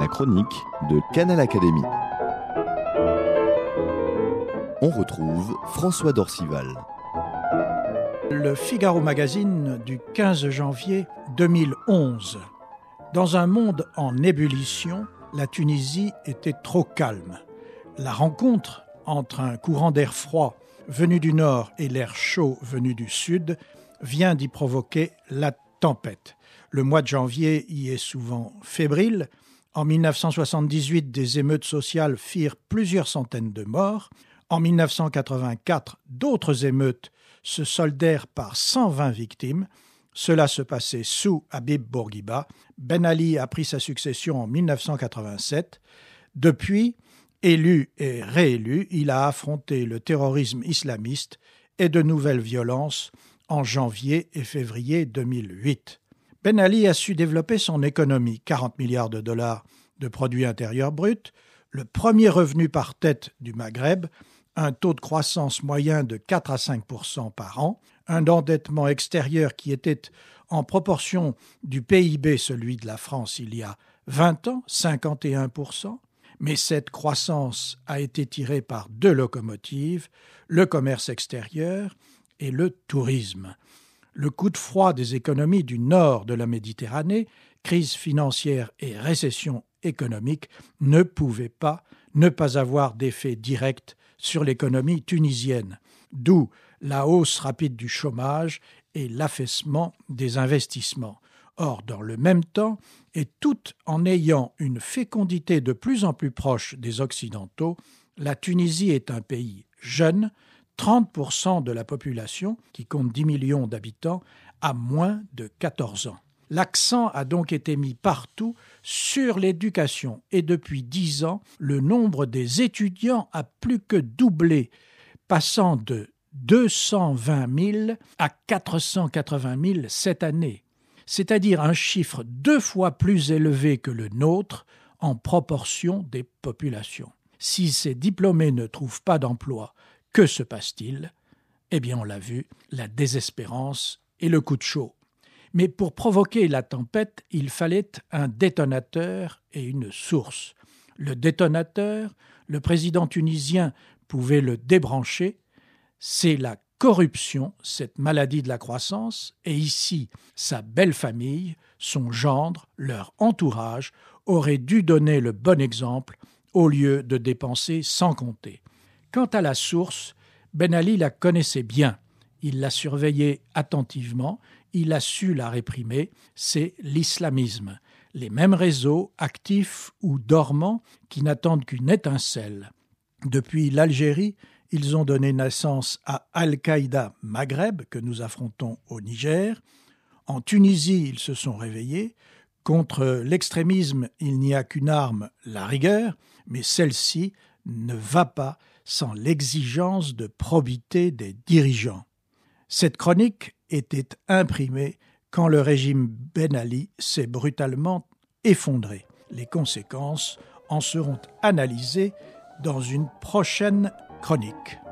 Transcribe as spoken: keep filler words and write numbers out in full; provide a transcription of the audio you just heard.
la chronique de Canal Académie. On retrouve François Dorcival. Le Figaro Magazine du quinze janvier deux mille onze. Dans un monde en ébullition, la Tunisie était trop calme. La rencontre entre un courant d'air froid venu du nord et l'air chaud venu du sud vient d'y provoquer la tempête. Le mois de janvier y est souvent fébrile. En mille neuf cent soixante-dix-huit, des émeutes sociales firent plusieurs centaines de morts. En mille neuf cent quatre-vingt-quatre, d'autres émeutes se soldèrent par cent vingt victimes. Cela se passait sous Habib Bourguiba. Ben Ali a pris sa succession en mille neuf cent quatre-vingt-sept. Depuis, élu et réélu, il a affronté le terrorisme islamiste et de nouvelles violences en janvier et février deux mille huit. Ben Ali a su développer son économie, quarante milliards de dollars de produit intérieur brut, le premier revenu par tête du Maghreb, un taux de croissance moyen de quatre à cinq pour cent par an, un endettement extérieur qui était en proportion du P I B, celui de la France il y a vingt ans, cinquante et un pour cent. Mais cette croissance a été tirée par deux locomotives, le commerce extérieur et le tourisme. Le coup de froid des économies du nord de la Méditerranée, crise financière et récession économique, ne pouvaient pas ne pas avoir d'effet direct sur l'économie tunisienne, d'où la hausse rapide du chômage et l'affaissement des investissements. Or, dans le même temps, et tout en ayant une fécondité de plus en plus proche des Occidentaux, la Tunisie est un pays jeune, trente pour cent de la population, qui compte dix millions d'habitants, a moins de quatorze ans. L'accent a donc été mis partout sur l'éducation et depuis dix ans, le nombre des étudiants a plus que doublé, passant de deux cent vingt mille à quatre cent quatre-vingts mille cette année, c'est-à-dire un chiffre deux fois plus élevé que le nôtre en proportion des populations. Si ces diplômés ne trouvent pas d'emploi, que se passe-t-il ? Eh bien, on l'a vu, la désespérance et le coup de chaud. Mais pour provoquer la tempête, il fallait un détonateur et une source. Le détonateur, le président tunisien pouvait le débrancher, c'est la corruption, cette maladie de la croissance, et ici, sa belle famille, son gendre, leur entourage, auraient dû donner le bon exemple au lieu de dépenser sans compter. Quant à la source, Ben Ali la connaissait bien. Il l'a surveillée attentivement, il a su la réprimer, c'est l'islamisme. Les mêmes réseaux, actifs ou dormants, qui n'attendent qu'une étincelle. Depuis l'Algérie, ils ont donné naissance à Al-Qaïda Maghreb, que nous affrontons au Niger. En Tunisie, ils se sont réveillés. Contre l'extrémisme, il n'y a qu'une arme, la rigueur, mais celle-ci ne va pas sans l'exigence de probité des dirigeants. Cette chronique était imprimée quand le régime Ben Ali s'est brutalement effondré. Les conséquences en seront analysées dans une prochaine chronique.